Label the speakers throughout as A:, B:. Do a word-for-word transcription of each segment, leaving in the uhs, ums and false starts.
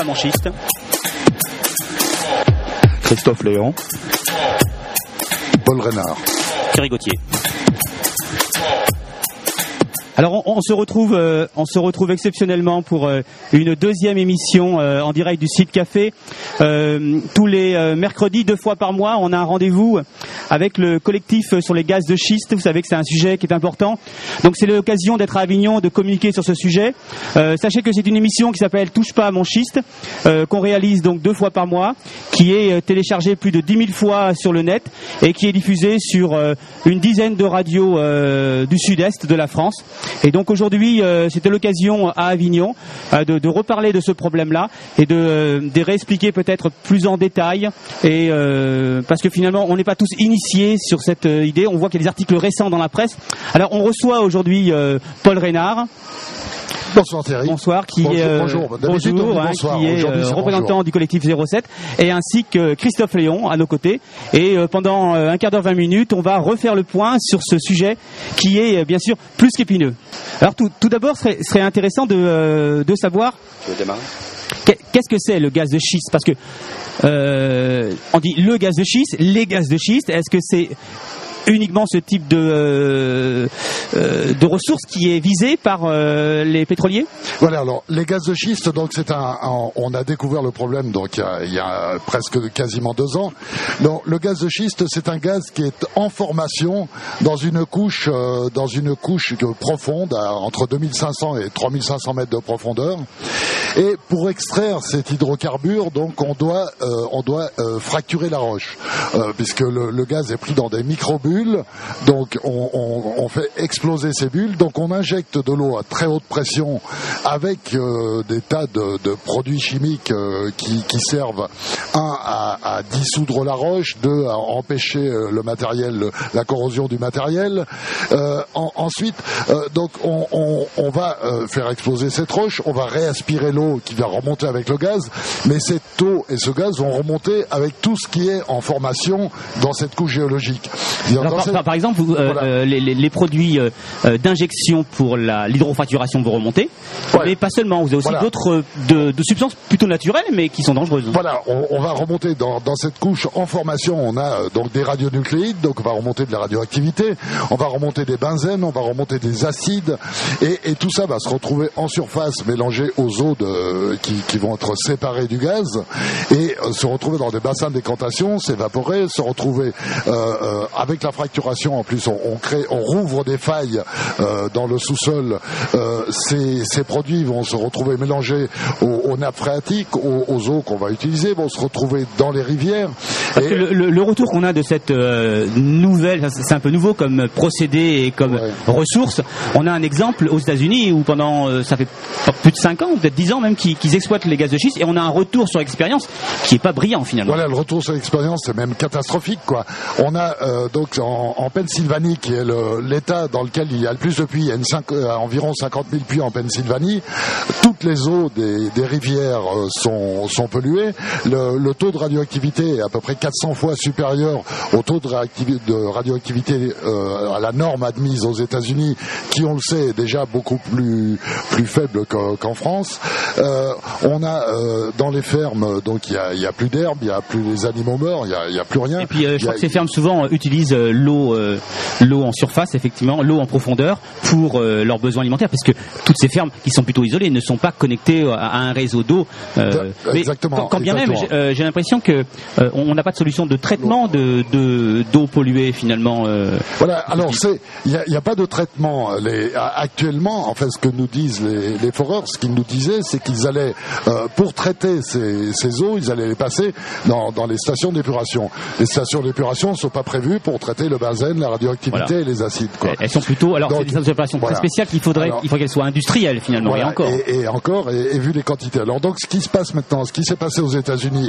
A: pas mon schiste.
B: Christophe Léon.
C: Paul Reynard.
A: Thierry Gauthier. Alors on, on se retrouve, euh, on se retrouve exceptionnellement pour euh, une deuxième émission euh, en direct du Site Café. Euh, tous les euh, mercredis, deux fois par mois, on a un rendez-vous avec le collectif sur les gaz de schiste. Vous savez que c'est un sujet qui est important. Donc c'est l'occasion d'être à Avignon, de communiquer sur ce sujet. Euh, sachez que c'est une émission qui s'appelle Touche pas à mon schiste, euh, qu'on réalise donc deux fois par mois, qui est euh, téléchargée plus de dix mille fois sur le net et qui est diffusée sur euh, une dizaine de radios euh, du sud-est de la France. Et donc aujourd'hui, euh, c'était l'occasion à Avignon euh, de, de reparler de ce problème-là et de, euh, de réexpliquer peut-être plus en détail. Et euh, parce que finalement, on n'est pas tous initiés sur cette euh, idée. On voit qu'il y a des articles récents dans la presse. Alors, on reçoit aujourd'hui euh, Paul Reynard.
C: Bonsoir Thierry.
A: Bonsoir, qui
C: bonjour,
A: est, euh,
C: bonjour.
A: bonjour, hein,
C: bonsoir.
A: qui est euh, représentant bonjour. du collectif zéro sept, et ainsi que Christophe Léon à nos côtés. Et euh, pendant euh, un quart d'heure, vingt minutes, on va refaire le point sur ce sujet qui est euh, bien sûr plus qu'épineux. Alors tout, tout d'abord, ce serait, serait intéressant de, euh, de savoir.
B: Tu veux démarrer ?
A: Qu'est-ce que c'est le gaz de schiste ? Parce que euh, on dit le gaz de schiste, les gaz de schiste. Est-ce que c'est uniquement ce type de, euh, euh, de ressources qui est visé par euh, les pétroliers ?
C: Voilà, alors les gaz de schiste, donc c'est un, un on a découvert le problème donc il y a, il y a presque quasiment deux ans. Donc le gaz de schiste, c'est un gaz qui est en formation dans une couche euh, dans une couche profonde à, entre deux mille cinq cents et trois mille cinq cents mètres de profondeur. Et pour extraire cet hydrocarbure, donc on doit euh, on doit euh, fracturer la roche, euh, puisque le, le gaz est pris dans des microbules. Donc on, on, on fait exploser ces bulles, donc on injecte de l'eau à très haute pression avec euh, des tas de, de produits chimiques euh, qui, qui servent un à, à dissoudre la roche, deux à empêcher euh, le matériel, le, la corrosion du matériel. Euh, en, ensuite, euh, donc on, on, on va euh, faire exploser cette roche, on va réaspirer l'eau qui va remonter avec le gaz, mais cette eau et ce gaz vont remonter avec tout ce qui est en formation dans cette couche géologique.
A: Alors, par, par exemple, vous, euh, voilà. euh, les, les produits euh, d'injection pour la, l'hydrofracturation vont remonter, ouais. mais pas seulement. Vous avez aussi voilà. d'autres de, de substances plutôt naturelles, mais qui sont dangereuses.
C: Voilà, on, on va remonter dans, dans cette couche en formation. On a euh, donc des radionucléides, donc on va remonter de la radioactivité, on va remonter des benzènes, on va remonter des acides, et, et tout ça va se retrouver en surface, mélangé aux eaux de, qui, qui vont être séparées du gaz, et euh, se retrouver dans des bassins de décantation, s'évaporer, se retrouver euh, euh, avec la fracturation, en plus on, on crée, on rouvre des failles euh, dans le sous-sol. Euh, ces, ces produits vont se retrouver mélangés aux, aux nappes phréatiques, aux, aux eaux qu'on va utiliser, vont se retrouver dans les rivières.
A: Parce et... que le, le, le retour qu'on a de cette euh, nouvelle, c'est un peu nouveau comme procédé et comme ouais. ressource. On a un exemple aux États-Unis où pendant euh, ça fait plus de cinq ans, peut-être dix ans même, qu'ils, qu'ils exploitent les gaz de schiste, et on a un retour sur expérience qui est pas brillant finalement.
C: Voilà, le retour sur l'expérience c'est même catastrophique quoi. On a euh, donc en, en Pennsylvanie, qui est le, l'État dans lequel il y a le plus de puits, il y a une cinq, euh, environ cinquante mille puits en Pennsylvanie. Toutes les eaux des, des rivières euh, sont, sont polluées. Le, le taux de radioactivité est à peu près quatre cents fois supérieur au taux de, réactivi- de radioactivité euh, à la norme admise aux États-Unis, qui, on le sait, est déjà beaucoup plus, plus faible qu'en, qu'en France. Euh, on a euh, dans les fermes, donc il y a, il y a plus d'herbe, il y a plus les animaux morts, il y a, il y a plus rien.
A: Et puis euh, je crois
C: a,
A: que ces fermes souvent utilisent euh, l'eau, euh, l'eau en surface, effectivement, l'eau en profondeur pour euh, leurs besoins alimentaires, parce que toutes ces fermes qui sont plutôt isolées ne sont pas connectées à, à un réseau d'eau. Euh,
C: exactement.
A: Quand, quand bien
C: exactement.
A: même, j'ai, euh, j'ai l'impression que euh, on n'a pas de solution de traitement de, de d'eau polluée finalement. Euh,
C: voilà. Alors c'est, il y a, y a pas de traitement. Les, actuellement, en fait, ce que nous disent les, les foreurs, ce qu'ils nous disaient, c'est qu'ils allaient euh, pour traiter ces, ces eaux, ils allaient les passer dans, dans les stations d'épuration. Les stations d'épuration ne sont pas prévues pour traiter le benzène, la radioactivité voilà. et les acides. Quoi.
A: Elles sont plutôt, alors donc, c'est des opérations voilà. très spéciales qu'il faudrait, alors, il faut qu'elles soient industrielles finalement.
C: Voilà,
A: et encore.
C: Et, et encore, et, et vu les quantités. Alors donc, ce qui se passe maintenant, ce qui s'est passé aux États-Unis et principalement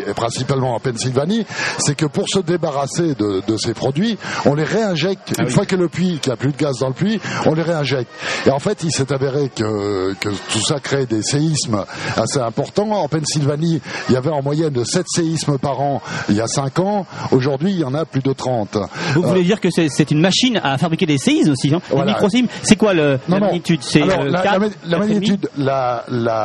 C: principalement en Pennsylvanie, c'est que pour se débarrasser de, de ces produits, on les réinjecte.
A: Ah
C: Une
A: oui.
C: fois que le puits, qu'il n'y a plus de gaz dans le puits, on les réinjecte. Et en fait, il s'est avéré que, que tout ça crée des séismes assez importants. En Pennsylvanie, il y avait en moyenne de sept séismes par an il y a cinq ans. Aujourd'hui, il y en a plus de trente.
A: Vous
C: Euh,
A: voulez dire que c'est, c'est une machine à fabriquer des séismes aussi, hein?
C: Voilà.
A: Les microséismes, c'est quoi le,
C: Non,
A: la
C: non.
A: magnitude? C'est
C: Alors,
A: euh,
C: la,
A: quatre,
C: la, la
A: quatre et demi?
C: magnitude, la,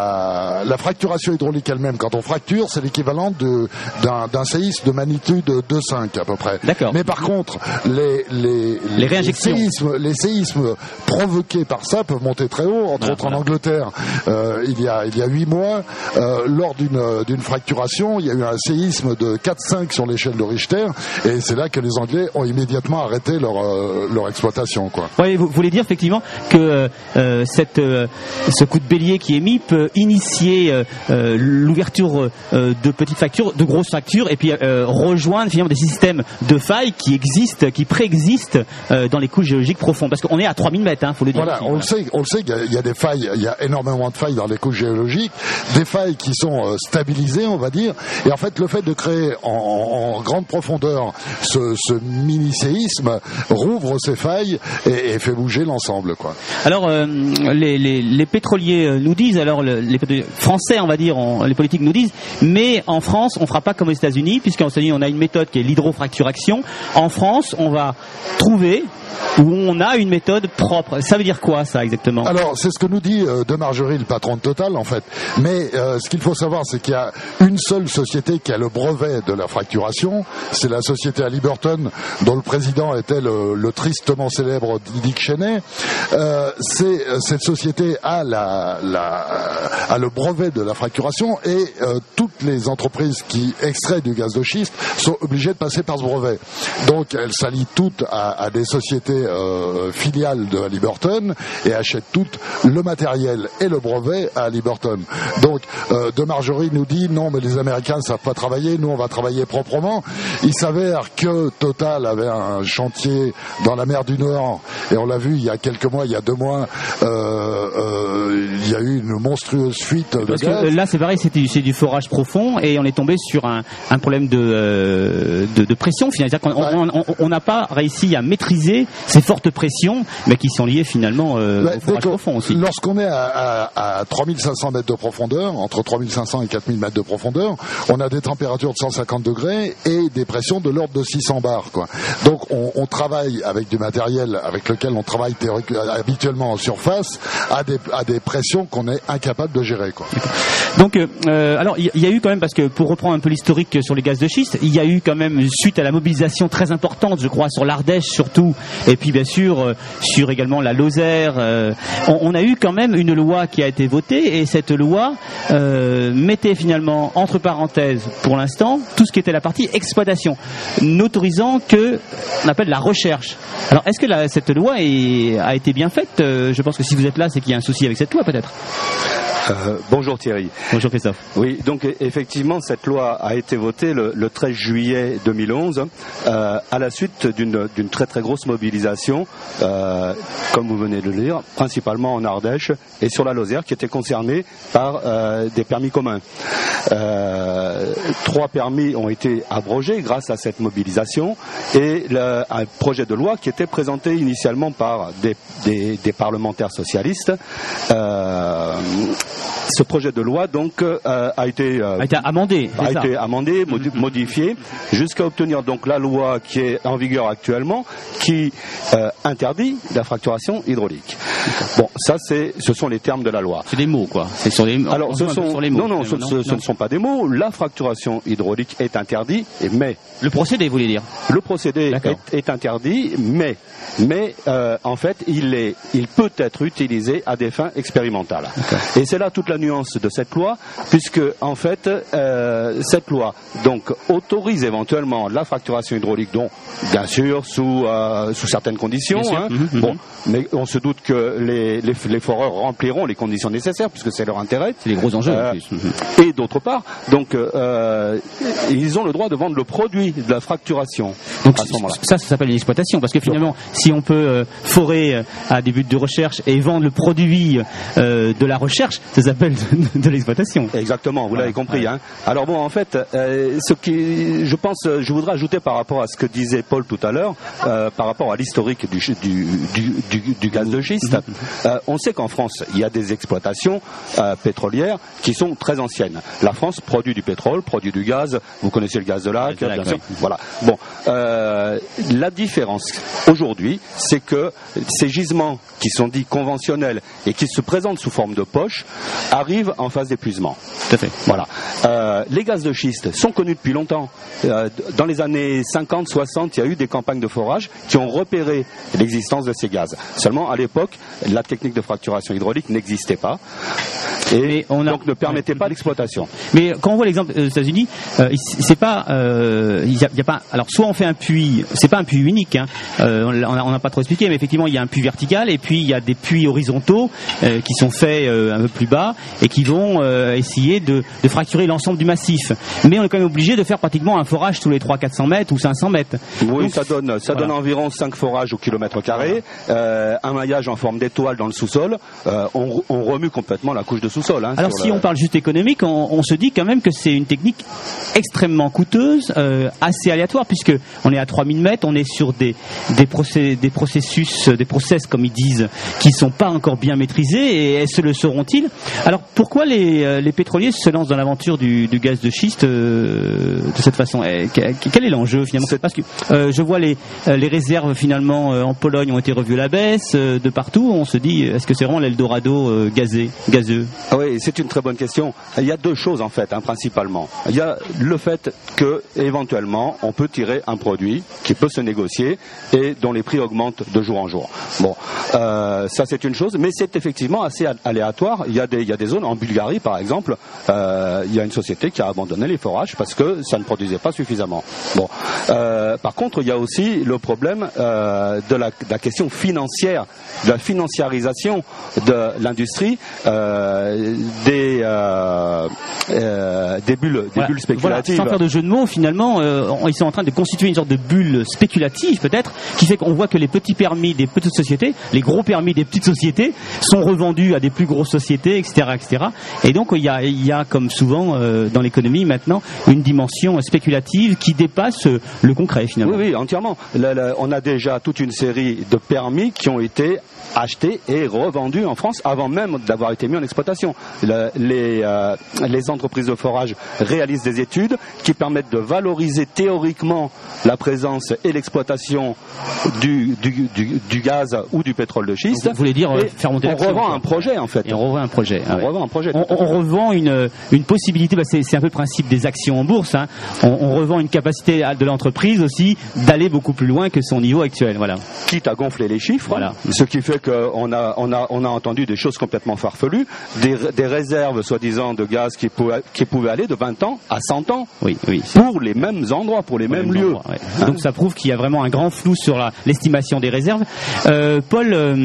C: la, la fracturation hydraulique elle-même, quand on fracture, c'est l'équivalent de, d'un, d'un séisme de magnitude deux virgule cinq à peu près.
A: D'accord.
C: Mais par contre, les, les,
A: Les réinjections.
C: séismes, les séismes provoqués par ça peuvent monter très haut. Entre
A: Ah,
C: autres
A: voilà.
C: en Angleterre, euh, il y a il y a huit mois, euh, lors d'une d'une fracturation, il y a eu un séisme de quatre virgule cinq sur l'échelle de Richter, et c'est là que les Anglais ont immédiatement arrêté leur euh, leur exploitation, quoi.
A: Oui, vous voulez dire effectivement que euh, cette, euh, ce coup de bélier qui est mis peut initier euh, euh, l'ouverture euh, de petites fractures, de grosses fractures, et puis euh, rejoindre finalement des systèmes de failles qui existent, qui préexistent euh, dans les couches géologiques profondes. Parce qu'on est à trois mille mètres, hein, faut le dire.
C: Voilà,
A: aussi,
C: on le sait, on le sait, il y a- il y a des failles, il y a énormément de failles dans les couches géologiques, des failles qui sont euh, stabilisées, on va dire, et en fait le fait de créer en, en- en grande profondeur ce, ce mini-séisme rouvre ces failles et, et fait bouger l'ensemble, quoi.
A: Alors, euh, les, les, les pétroliers euh, nous disent, alors le- les pétroliers français, on va dire, on- les politiques nous disent, mais en France, on fera pas comme aux États-Unis, puisqu'en États-Unis, on a une méthode qui est l'hydrofracturation. En France, on va trouver où on a une méthode propre. Ça veut dire quoi, ça, exactement?
C: Alors, c'est ce que nous dit euh, De Margerie, le patron de Total, en fait. Mais euh, ce qu'il faut savoir, c'est qu'il y a une seule société qui a le brevet de la fracturation. C'est la société Halliburton, dont le président était le, le tristement célèbre Dick Cheney. Euh, c'est, cette société a, la, la, a le brevet de la fracturation, et euh, toutes les entreprises qui extraient du gaz de schiste sont obligées de passer par ce brevet. Donc, elles s'allient toutes à, à des sociétés euh, filiales de Halliburton et achètent toutes le matériel et le brevet à Halliburton. Donc, euh, De Margerie nous dit non, mais les Américains ne savent pas travailler, nous on va travailler proprement. Il s'avère que Total avait un chantier dans la mer du Nord, et on l'a vu il y a quelques mois, il y a deux mois, euh, euh, il y a eu une monstrueuse fuite de
A: Parce
C: gaz.
A: que euh, là, c'est pareil, c'est du, c'est du forage profond, et on est tombé sur un, un problème de, euh, de, de pression, finalement. C'est-à-dire qu'on on- on- on n'a pas réussi à maîtriser ces fortes pressions, mais qui sont liées finalement euh,
C: Bah,
A: au forage
C: dès qu'on-
A: profond aussi.
C: Lorsqu'on est à, à, à trois mille cinq cents mètres de profondeur, entre trois mille cinq cents et quatre mille mètres de profondeur, on a des températures de cent cinquante degrés et des pressions de l'ordre de six cents bars, quoi. Donc on, on travaille avec du matériel avec lequel on travaille théorique- habituellement en surface à des, à des pressions qu'on est incapable de gérer, quoi.
A: Donc, euh, alors, il y, y a eu quand même, parce que pour reprendre un peu l'historique sur les gaz de schiste, il y a eu quand même, suite à la mobilisation très importante, je crois, sur l'Ardèche surtout, et puis bien sûr euh, sur également la Lozère, euh, on, on a eu quand même une loi qui a été votée, et cette loi euh, mettait finalement entre parenthèses, pour l'instant, tout ce qui était la partie exploitation, n'autorisant que on appelle la recherche. Alors, est-ce que la, cette loi est, a été bien faite? Euh, Je pense que si vous êtes là, c'est qu'il y a un souci avec cette loi, peut-être.
B: Euh, bonjour Thierry.
A: Bonjour Christophe.
B: Oui, donc e- effectivement, cette loi a été votée le, le treize juillet deux mille onze euh, à la suite d'une d'une très très grosse mobilisation, euh, comme vous venez de le dire, principalement en Ardèche et sur la Lozère, qui était concernée par euh, des permis communs. Euh, trois permis ont été abrogés grâce à cette mobilisation, et le, un projet de loi qui était présenté initialement par des, des, des parlementaires socialistes. Euh, ce projet de loi donc euh, a été euh,
A: A été amendé. c'est
B: a
A: ça.
B: été amendé, modi- modifié, jusqu'à obtenir donc la loi qui est en vigueur actuellement, qui euh, interdit la fracturation hydraulique. Bon, ça c'est, ce sont les termes de la loi.
A: C'est des mots, quoi. C'est sur les.
B: Alors,
A: on
B: ce
A: joue un peu
B: sont,
A: sur les mots,
B: non, non, ce,
A: finalement,
B: ce- ce ne sont pas des mots. La fracturation hydraulique est interdite, et mais
A: Le procédé, vous voulez dire.
B: le procédé
A: D'accord.
B: est, est interdit, mais, mais euh, en fait, il, est, il peut être utilisé à des fins expérimentales. Et c'est là toute la nuance de cette loi, puisque en fait, euh, cette loi donc autorise éventuellement la fracturation hydraulique, dont bien sûr sous, euh, sous certaines conditions.
A: Bien sûr.
B: hein.
A: Mhm, mhm.
B: Bon, mais on se doute que que les, les, les foreurs rempliront les conditions nécessaires, puisque c'est leur intérêt.
A: C'est les gros enjeux.
B: Euh,
A: en plus.
B: Et d'autre part, donc, euh, ils ont le droit de vendre le produit de la fracturation.
A: Donc
B: à ce moment-là.
A: ça, ça s'appelle une exploitation, parce que finalement, si on peut euh, forer euh, à des buts de recherche et vendre le produit euh, de la recherche, ça s'appelle de, de l'exploitation.
B: Exactement, vous
A: voilà.
B: l'avez compris.
A: Ouais.
B: Hein. Alors bon, en fait, euh, ce qui, je pense, je voudrais ajouter par rapport à ce que disait Paul tout à l'heure, euh, par rapport à l'historique du, du, du, du, du gaz de schiste. Mm-hmm. euh, on sait qu'en France, il y a des exploitations euh, pétrolières qui sont très anciennes. La France produit du pétrole, produit du gaz. Vous connaissez le gaz de lac,
A: de lac
B: bien sûr.
A: Oui.
B: Voilà. Bon, euh, la différence aujourd'hui, c'est que ces gisements qui sont dits conventionnels et qui se présentent sous forme de poche arrivent en phase d'épuisement.
A: Tout à fait.
B: Voilà. Euh, les gaz de schiste sont connus depuis longtemps. Euh, dans les années cinquante soixante, il y a eu des campagnes de forage qui ont repéré l'existence de ces gaz. Seulement, à l'époque, la technique de fracturation hydraulique n'existait pas et on a... donc ne permettait pas l'exploitation.
A: Mais quand on voit l'exemple des États-Unis, euh, c'est pas, euh, il y a, il y a pas. Alors, soit on fait un puits, c'est pas un puits unique. Hein, euh, on n'a pas trop expliqué, mais effectivement, il y a un puits vertical et puis il y a des puits horizontaux euh, qui sont faits euh, un peu plus bas et qui vont euh, essayer de, de fracturer l'ensemble du massif. Mais on est quand même obligé de faire pratiquement un forage tous les trois cents à quatre cents mètres ou cinq cents mètres.
B: Oui,
A: donc,
B: ça donne, ça voilà. donne environ cinq forages au kilomètre carré, euh, un maillage en forme d'étoile dans le sous-sol. Euh, on, on remue complètement la couche de sous-sol. Hein,
A: Alors si
B: le...
A: on parle juste économique, on, on se dit quand même que c'est une technique extrêmement coûteuse, euh, assez aléatoire, puisque on est à trois mille mètres, on est sur des, des, procé- des processus, des process comme ils disent, qui sont pas encore bien maîtrisés, et se le seront-ils? Alors pourquoi les, les pétroliers se lancent dans l'aventure du, du gaz de schiste euh, de cette façon? Et quel est l'enjeu finalement? Parce que euh, je vois les, les réserves finalement euh, en Pologne ont été revues à la baisse, euh, de partout. On se dit, est-ce que c'est vraiment l'Eldorado euh, gazé, gazeux?
B: Ah oui, c'est une très bonne question. Il y a deux choses en fait, hein, principalement. Il y a le fait que éventuellement on peut tirer un produit qui peut se négocier et dont les prix augmentent de jour en jour. Bon, euh, ça c'est une chose, mais c'est effectivement assez aléatoire. Il y a des, il y a des zones en Bulgarie par exemple. Euh, il y a une société qui a abandonné les forages parce que ça ne produisait pas suffisamment. Bon, euh, par contre il y a aussi le problème euh, de, la, de la question financière, de la financiarisation de l'industrie. Euh, des, euh, euh, des bulles, des
A: voilà.
B: bulles spéculatives.
A: Voilà. Sans faire de jeu de mots, finalement, euh, ils sont en train de constituer une sorte de bulle spéculative, peut-être, qui fait qu'on voit que les petits permis des petites sociétés, les gros permis des petites sociétés, sont revendus à des plus grosses sociétés, et cetera, et cetera. Et donc, il y a, il y a comme souvent euh, dans l'économie maintenant, une dimension spéculative qui dépasse le concret, finalement.
B: Oui, oui, entièrement. Là, là, on a déjà toute une série de permis qui ont été achetés et revendus en France avant même d'avoir été mis en exploitation. Le, les, euh, les entreprises de forage réalisent des études qui permettent de valoriser théoriquement la présence et l'exploitation du, du, du, du gaz ou du pétrole de schiste.
A: Vous voulez dire euh, faire monter
B: on
A: l'action,
B: revend
A: quoi.
B: un projet en fait.
A: Et on revend un projet.
B: On
A: ah ouais.
B: revend un projet.
A: On, on revend une, une possibilité, bah c'est, c'est un peu le principe des actions en bourse. Hein. On, on revend une capacité de l'entreprise aussi d'aller beaucoup plus loin que son niveau actuel. Voilà.
B: Quitte à gonfler les chiffres,
A: voilà.
B: Ce qui fait qu'on a, on a, on a entendu des choses complètement farfelues, des, des réserves soi-disant de gaz qui pouvaient, qui pouvaient aller de vingt ans à cent ans
A: oui, oui,
B: pour les mêmes endroits, pour les pour mêmes les lieux.
A: Endroits, ouais. hein. Donc ça prouve qu'il y a vraiment un grand flou sur la, l'estimation des réserves. Euh, Paul, euh,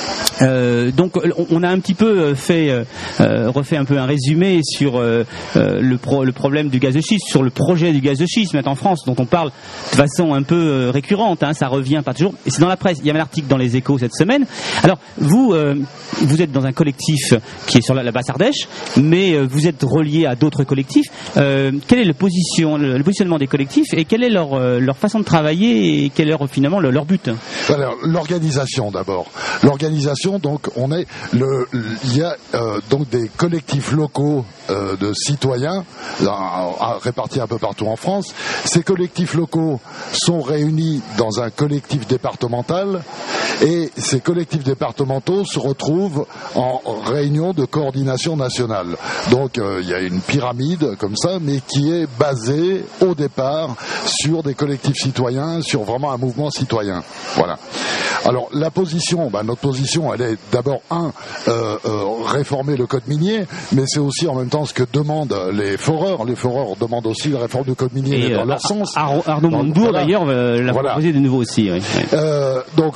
A: euh, donc on a un petit peu fait, euh, refait un peu un résumé sur euh, le, pro, le problème du gaz de schiste, sur le projet du gaz de schiste maintenant en France, dont on parle de façon un peu récurrente, hein, ça revient pas toujours, et c'est dans la presse. Il y a un article dans les Échos cette semaine. Alors vous, euh, vous êtes dans un collectif qui est sur la, la Basse-Ardèche, mais euh, vous êtes relié à d'autres collectifs. Euh, quel est le, position, le, le positionnement des collectifs et quelle est leur, euh, leur façon de travailler et quel est leur, finalement le, leur but? Alors,
C: l'organisation d'abord. L'organisation, donc, on est le, il y a euh, donc des collectifs locaux euh, de citoyens euh, répartis un peu partout en France. Ces collectifs locaux sont réunis dans un collectif départemental et ces collectifs départementaux se retrouvent en réunion de coordination nationale. Donc euh, il y a une pyramide comme ça, mais qui est basée au départ sur des collectifs citoyens, sur vraiment un mouvement citoyen. Voilà. Alors la position, bah, notre position, elle est d'abord un, euh, euh, réformer le code minier, mais c'est aussi en même temps ce que demandent les foreurs. Les foreurs demandent aussi la réforme du code minier, mais dans euh, leur Ar- sens.
A: Ar- Arnaud Montebourg voilà. d'ailleurs euh, l'a
C: voilà.
A: proposé de nouveau aussi. Oui.
C: Euh, donc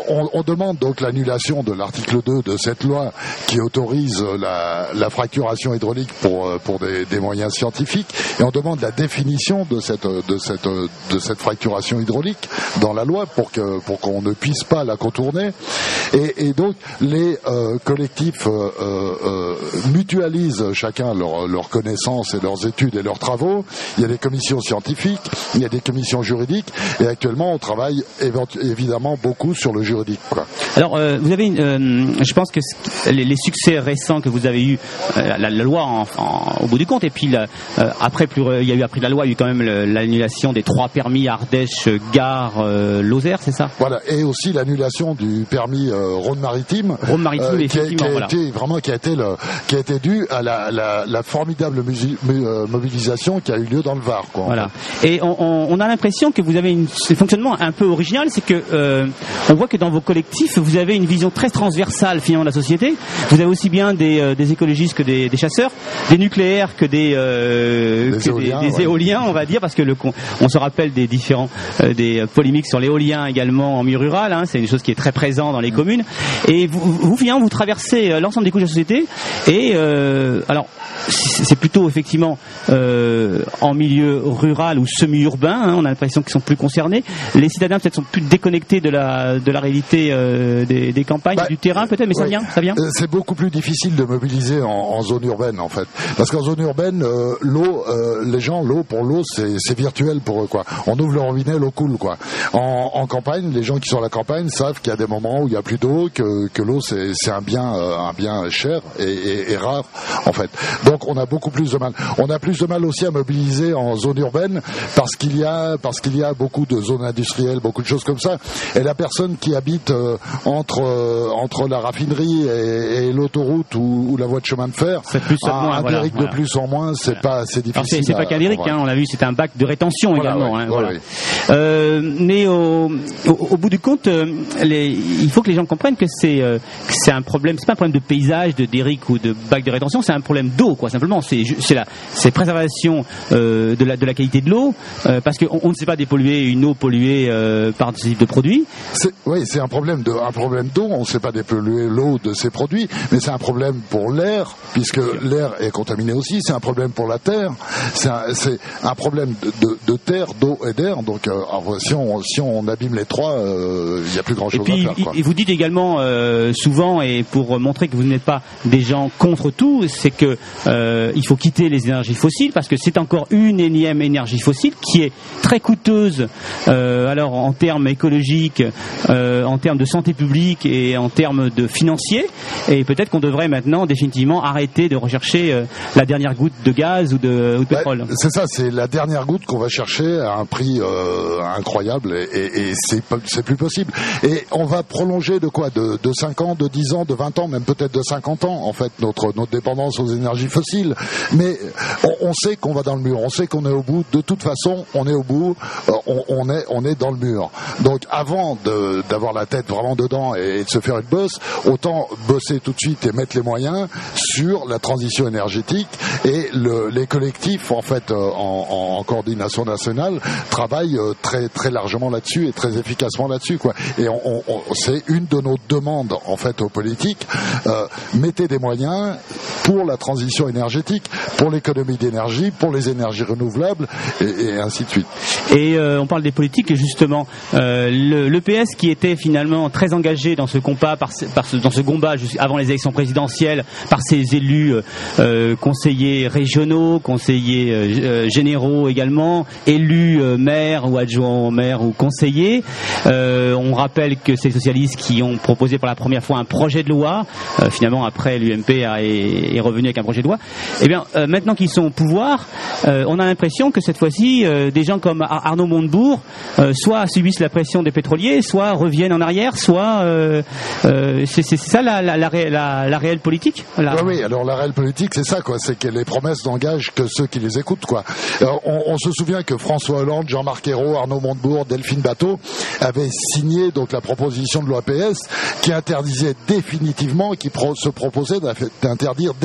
C: on, on demande donc l'annulation de l'article deux de cette loi qui autorise la, la fracturation hydraulique pour, pour des, des moyens scientifiques, et on demande la définition de cette, de cette, de cette fracturation hydraulique dans la loi pour que, pour qu'on ne puisse pas la contourner. Et, et donc les euh, collectifs euh, euh, mutualisent chacun leurs leur connaissances et leurs études et leurs travaux. Il y a des commissions scientifiques, il y a des commissions juridiques, et actuellement on travaille évidemment beaucoup sur le juridique, quoi.
A: Alors euh, vous avez, euh, je pense que les, les succès récents que vous avez eu, euh, la, la loi en, en, au bout du compte, et puis la, euh, après plus, il y a eu après la loi, il y a eu quand même le, l'annulation des trois permis Ardèche, Gare, euh, Lozère, c'est ça?
C: Voilà, et aussi l'annulation du permis euh, Rhône-Maritime,
A: Rhône-Maritime,
C: euh, qui, a, qui a
A: voilà.
C: été vraiment qui a été le, qui a été dû à la, la, la formidable musi, euh, mobilisation qui a eu lieu dans le Var, quoi.
A: Voilà. Et on, on, on a l'impression que vous avez une, un fonctionnement un peu original, c'est que euh, on voit que dans vos collectifs, vous avez une vision très transversale finalement de la société. Vous avez aussi bien des, euh, des écologistes que des, des chasseurs, des nucléaires que des, euh,
C: des,
A: que
C: éoliens,
A: des, des
C: ouais. éoliens,
A: on va dire, parce que le, on se rappelle des différents euh, des polémiques sur l'éolien également en milieu rural. Hein, c'est une chose qui est très présente dans les communes. Et vous, vous finalement, vous traversez l'ensemble des couches de la société. Et euh, alors, c'est plutôt effectivement euh, en milieu rural ou semi-urbain. Hein, on a l'impression qu'ils sont plus concernés. Les citadins peut-être sont plus déconnectés de la de la réalité euh, des, des campagnes, bah, du terrain peut-être, mais oui. ça vient, ça vient.
C: C'est beaucoup plus difficile de mobiliser en, en zone urbaine en fait, parce qu'en zone urbaine, euh, l'eau, euh, les gens, l'eau pour l'eau, c'est, c'est virtuel pour eux, quoi. On ouvre le robinet, l'eau coule, quoi. En, en campagne, les gens qui sont à la campagne savent qu'il y a des moments où il y a plus d'eau, que, que l'eau c'est, c'est un bien, euh, un bien cher et, et, et rare en fait. Donc on a beaucoup plus de mal. On a plus de mal aussi à mobiliser en zone urbaine parce qu'il y a, parce qu'il y a beaucoup de zones industrielles, beaucoup de choses comme ça. Et la personne qui habite euh, entre euh, entre la raffinerie et, et l'autoroute ou, ou la voie de chemin de fer,
A: c'est plus
C: un,
A: moins,
C: un
A: voilà,
C: déric
A: voilà.
C: de plus en moins, c'est voilà. pas assez difficile.
A: Alors c'est, c'est pas qu'un déric, hein, on l'a vu, c'est un bac de rétention
C: voilà,
A: également.
C: Ouais,
A: hein,
C: ouais,
A: voilà.
C: ouais.
A: Euh, mais au, au, au bout du compte, euh, les, il faut que les gens comprennent que c'est euh, que c'est un problème, c'est pas un problème de paysage, de déric ou de bac de rétention, c'est un problème d'eau, quoi. Simplement, c'est c'est la c'est préservation euh, de la de la qualité de l'eau, euh, parce qu'on on ne sait pas dépolluer une eau polluée euh, par ce type de produits.
C: C'est, oui, c'est un problème de un problème d'eau. On ne sait pas dépolluer l'eau de ces produits, mais c'est un problème pour l'air, puisque l'air est contaminé aussi. C'est un problème pour la terre. C'est un, c'est un problème de, de, de terre, d'eau et d'air. Donc, euh, alors, si on si on abîme les trois, il euh, n'y a plus grand chose
A: puis,
C: à faire, quoi.
A: Et vous dites également euh, souvent, et pour montrer que vous n'êtes pas des gens contre tout, c'est que euh, il faut quitter les énergies fossiles parce que c'est encore une énième énergie fossile qui est très coûteuse. Euh, alors en termes écologiques, euh, en termes de santé publique et en termes de financiers. Et peut-être qu'on devrait maintenant définitivement arrêter de rechercher euh, la dernière goutte de gaz ou de, ou de pétrole.
C: Bah, c'est ça, c'est la dernière goutte qu'on va chercher à un prix euh, incroyable et, et, et c'est, c'est plus possible. Et on va prolonger de quoi, de, de cinq ans, de dix ans, de vingt ans, même peut-être de cinquante ans en fait notre notre dépendance aux énergies fossiles. Mais on, on sait qu'on va dans le mur, on sait qu'on est au bout. De toute façon, on est au bout, on, on est on est dans le mur. Donc avant de, d'avoir la tête vraiment dedans et, et de se faire une bosse, autant bosser tout de suite et mettre les moyens sur la transition énergétique. Et le, les collectifs en fait en, en coordination nationale travaillent très très largement là-dessus et très efficacement là-dessus, quoi. Et on, on, on, c'est une de nos demandes en fait aux politiques. Euh, mettez des moyens pour la transition énergétique, pour l'économie d'énergie, pour les énergies renouvelables et, et ainsi de suite.
A: Et euh, on parle des politiques et justement euh, le, le P S qui était finalement très engagé dans ce combat, par, par ce, dans ce combat avant les élections présidentielles, par ses élus euh, conseillers régionaux, conseillers euh, généraux également, élus euh, maires ou adjoints maires ou conseillers. Euh, on rappelle que c'est les socialistes qui ont proposé pour la première fois un projet de loi. Euh, finalement, après, l'U M P a, est, est revenu avec un projet de loi. Eh bien, euh, maintenant qu'ils sont au pouvoir, euh, on a l'impression que cette fois-ci, euh, des gens comme Ar- Arnaud Montebourg, euh, soit subissent la pression des pétroliers, soit reviennent en arrière, soit euh, euh, c'est, c'est ça la, la, la, la, la réelle politique. La...
C: Oui, oui. Alors la réelle politique, c'est ça, quoi. C'est que les promesses n'engagent que ceux qui les écoutent, quoi. Alors, on, on se souvient que François Hollande, Jean-Marc Ayrault, Arnaud Montebourg, Delphine Batteau avaient signé donc la proposition de loi P S qui interdisait définitivement, qui pro- se proposait d'interdire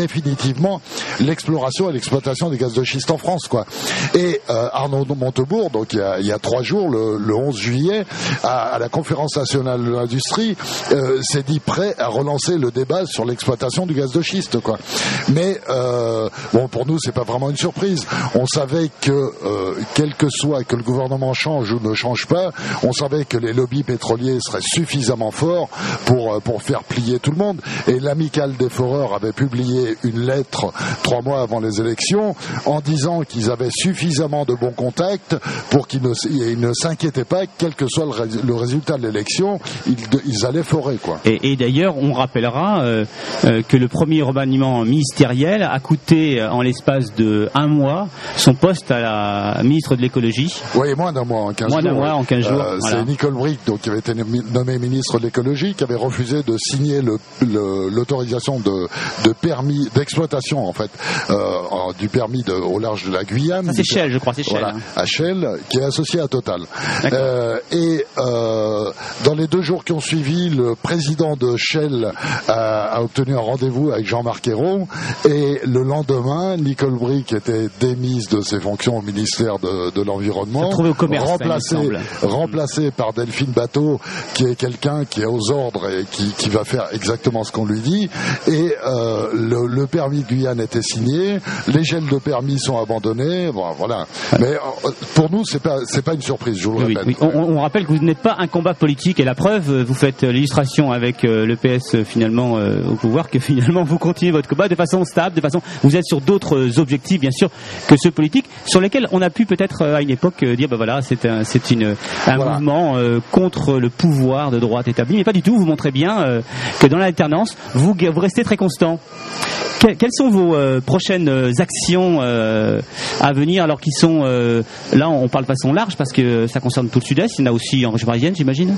C: définitivement l'exploration et l'exploitation des gaz de schiste en France, quoi. Et euh, Arnaud Montebourg, donc il y a, il y a trois jours, le, le onze juillet, à, à la conférence nationale de l'industrie, euh, s'est dit prêt à relancer le débat sur l'exploitation du gaz de schiste, quoi. Mais euh, bon, pour nous, c'est pas vraiment une surprise. On savait que euh, quel que soit que le gouvernement change ou ne change pas, on savait que les lobbies pétroliers seraient suffisamment forts pour pour faire plier tout le monde. Et l'amicale des foreurs avait publié une lettre trois mois avant les élections en disant qu'ils avaient suffisamment de bons contacts pour qu'ils ne, ils ne s'inquiétaient pas, quel que soit le, ré, le résultat de l'élection, ils, ils allaient forer, quoi.
A: Et, et d'ailleurs, on rappellera euh, euh, que le premier remaniement ministériel a coûté en l'espace de un mois son poste à la ministre de l'écologie.
C: Oui, moins d'un mois, en quinze
A: moins
C: jours.
A: Moins d'un mois, en quinze jours.
C: Euh,
A: voilà.
C: C'est Nicole Bricq, donc, qui avait été nommée ministre de l'écologie, qui avait refusé de signer le, le, l'autorisation de, de permis d'exploitation, en fait, euh, du permis de, au large de la Guyane.
A: Ça, c'est Shell, je crois, c'est Shell.
C: Voilà, à Shell, qui est associé à Total. Euh, et euh, dans les deux jours qui ont suivi, le président de Shell a, a obtenu un rendez-vous avec Jean-Marc Ayrault, et le lendemain, Nicole Bricq était démise de ses fonctions au ministère de, de l'Environnement,
A: au commerce,
C: remplacée, remplacée par Delphine Bateau, qui est quelqu'un qui est aux ordres et qui, qui va faire exactement ce qu'on lui dit. Et euh, le, le permis de Guyane était signé, les gels de permis sont abandonnés. Bon, voilà. Mais euh, pour nous, c'est pas c'est pas une surprise, je vous le
A: oui,
C: répète.
A: Oui. On, on rappelle que vous n'êtes pas un combat politique, et la preuve, vous faites l'illustration avec euh, le P S finalement euh, au pouvoir, que finalement vous continuez votre combat de façon stable, de façon, vous êtes sur d'autres objectifs bien sûr que ceux politiques, sur lesquels on a pu peut-être euh, à une époque euh, dire ben voilà, c'est un c'est une un voilà. mouvement euh, contre le pouvoir de droite établi, mais pas du tout. Vous montrez bien euh, que dans l'alternance, vous vous restez très constant. Que, quelles sont vos euh, prochaines actions euh, à venir, alors qu'ils sont euh, là, on parle de façon large parce que ça concerne tout le Sud-Est, il y en a aussi en région parisienne, j'imagine.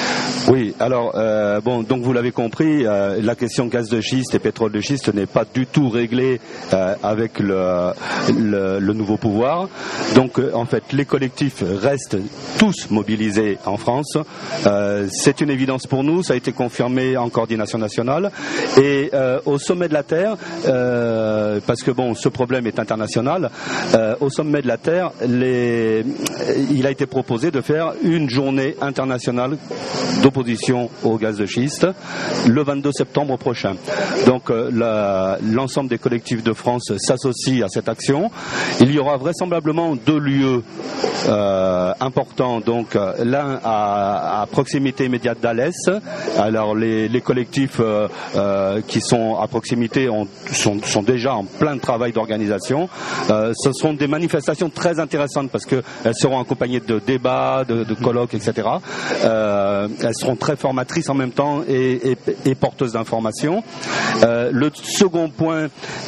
B: Oui, alors euh, bon, donc vous l'avez compris, euh, la question gaz de schiste et pétrole de schiste n'est pas du tout réglée euh, avec le, le, le nouveau pouvoir. Donc euh, en fait, les collectifs restent tous mobilisés en France. Euh, c'est une évidence pour nous, ça a été confirmé en coordination nationale et euh, au sommet de la Terre, euh, parce que bon, ce problème est international. Euh, au sommet de la Terre, les, il a été proposé de faire une journée internationale d'opposition au gaz de schiste le vingt-deux septembre prochain. Donc euh, la, l'ensemble des collectifs de France s'associe à cette action. Il y aura vraisemblablement deux lieux euh, importants. Donc l'un à, à proximité immédiate d'Alès. Alors les, les collectifs euh, euh, qui sont à proximité ont, sont, sont déjà en plein travail d'organisation. Euh, ce seront des manifestations très intéressantes parce que elles seront accompagnées de débats, de, de colloques, et cetera. Euh, elles seront très formatrices en même temps et, et, et porteuses d'informations. Euh, le second point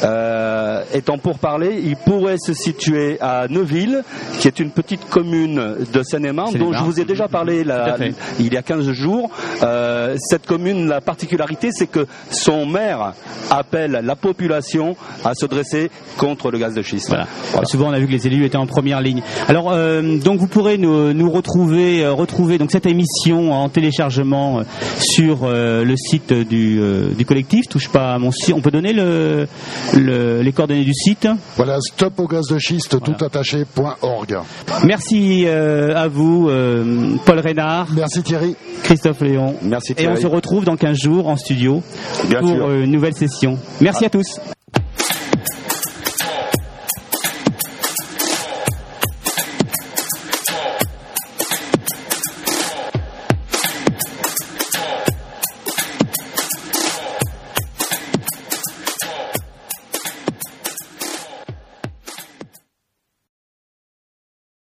B: euh, étant pour parler, il pourrait se situer à Neuville, qui est une petite commune de Seine-et-Marne, dont je vous ai déjà parlé la, il y a quinze jours. Euh, cette commune, la particularité, c'est que son maire appelle la population à se dresser contre le gaz de schiste.
A: Voilà. Voilà. Souvent, on a vu que les élus étaient en première ligne. Alors, euh, donc, vous pourrez nous, nous retrouver, euh, retrouver donc cette émission en téléchargement euh, sur euh, le site du, euh, du collectif. Touche pas à mon site. On peut donner le, le, les coordonnées du site.
C: Voilà, stop au gaz de schiste, voilà. Tout attaché point org.
A: Merci euh, à vous, euh, Paul Reynard.
C: Merci Thierry.
A: Christophe Léon.
B: Merci Thierry.
A: Et on se retrouve dans quinze jours en studio.
B: Bien
A: pour
B: sûr.
A: une nouvelle session. Merci ah. à tous.